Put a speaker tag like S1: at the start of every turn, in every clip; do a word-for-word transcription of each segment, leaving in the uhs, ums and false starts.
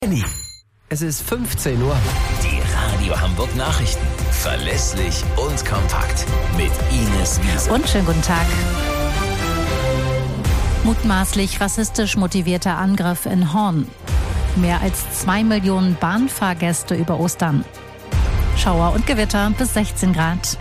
S1: Es ist fünfzehn Uhr.
S2: Die Radio Hamburg Nachrichten. Verlässlich und kompakt. Mit Ines Wiese.
S3: Und schönen guten Tag. Mutmaßlich rassistisch motivierter Angriff in Horn. Mehr als zwei Millionen Bahnfahrgäste über Ostern. Schauer und Gewitter bis sechzehn Grad.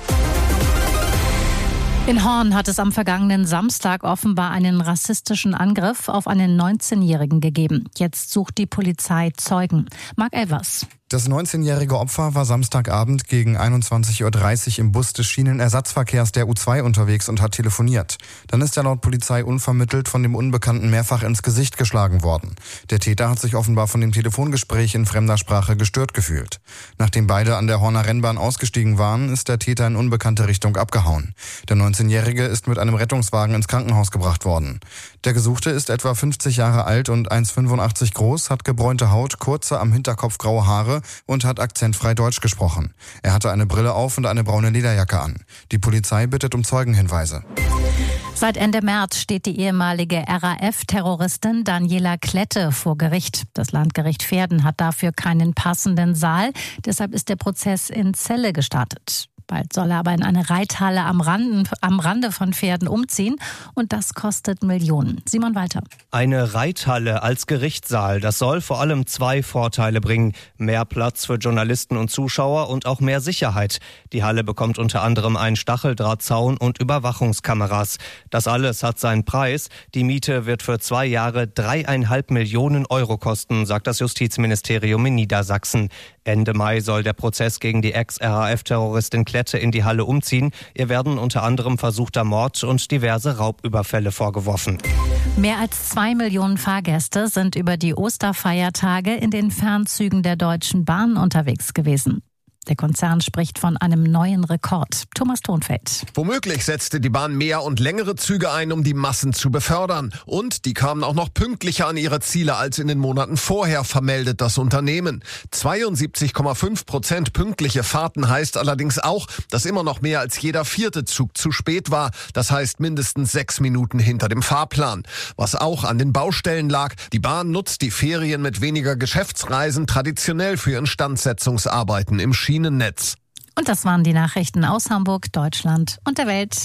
S3: In Horn hat es am vergangenen Samstag offenbar einen rassistischen Angriff auf einen neunzehnjährigen gegeben. Jetzt sucht die Polizei Zeugen. Marc Elvers.
S4: Das neunzehnjährige Opfer war Samstagabend gegen einundzwanzig Uhr dreißig im Bus des Schienenersatzverkehrs der U zwei unterwegs und hat telefoniert. Dann ist er laut Polizei unvermittelt von dem Unbekannten mehrfach ins Gesicht geschlagen worden. Der Täter hat sich offenbar von dem Telefongespräch in fremder Sprache gestört gefühlt. Nachdem beide an der Horner Rennbahn ausgestiegen waren, ist der Täter in unbekannte Richtung abgehauen. Der neunzehnjährige ist mit einem Rettungswagen ins Krankenhaus gebracht worden. Der Gesuchte ist etwa fünfzig Jahre alt und eins Komma fünfundachtzig groß, hat gebräunte Haut, kurze, am Hinterkopf graue Haare und hat akzentfrei Deutsch gesprochen. Er hatte eine Brille auf und eine braune Lederjacke an. Die Polizei bittet um Zeugenhinweise.
S3: Seit Ende März steht die ehemalige R A F-Terroristin Daniela Klette vor Gericht. Das Landgericht Verden hat dafür keinen passenden Saal. Deshalb ist der Prozess in Celle gestartet. Bald soll er aber in eine Reithalle am, Randen, am Rande von Verden umziehen. Und das kostet Millionen. Simon Walter.
S5: Eine Reithalle als Gerichtssaal, das soll vor allem zwei Vorteile bringen. Mehr Platz für Journalisten und Zuschauer und auch mehr Sicherheit. Die Halle bekommt unter anderem einen Stacheldrahtzaun und Überwachungskameras. Das alles hat seinen Preis. Die Miete wird für zwei Jahre dreieinhalb Millionen Euro kosten, sagt das Justizministerium in Niedersachsen. Ende Mai soll der Prozess gegen die Ex-R A F-Terroristin Klette in die Halle umziehen. Ihr werden unter anderem versuchter Mord und diverse Raubüberfälle vorgeworfen.
S3: Mehr als zwei Millionen Fahrgäste sind über die Osterfeiertage in den Fernzügen der Deutschen Bahn unterwegs gewesen. Der Konzern spricht von einem neuen Rekord. Thomas Thonfeld.
S6: Womöglich setzte die Bahn mehr und längere Züge ein, um die Massen zu befördern. Und die kamen auch noch pünktlicher an ihre Ziele als in den Monaten vorher, vermeldet das Unternehmen. zweiundsiebzig Komma fünf Prozent pünktliche Fahrten heißt allerdings auch, dass immer noch mehr als jeder vierte Zug zu spät war. Das heißt mindestens sechs Minuten hinter dem Fahrplan. Was auch an den Baustellen lag. Die Bahn nutzt die Ferien mit weniger Geschäftsreisen traditionell für Instandsetzungsarbeiten im Schienennetz.
S3: Und das waren die Nachrichten aus Hamburg, Deutschland und der Welt.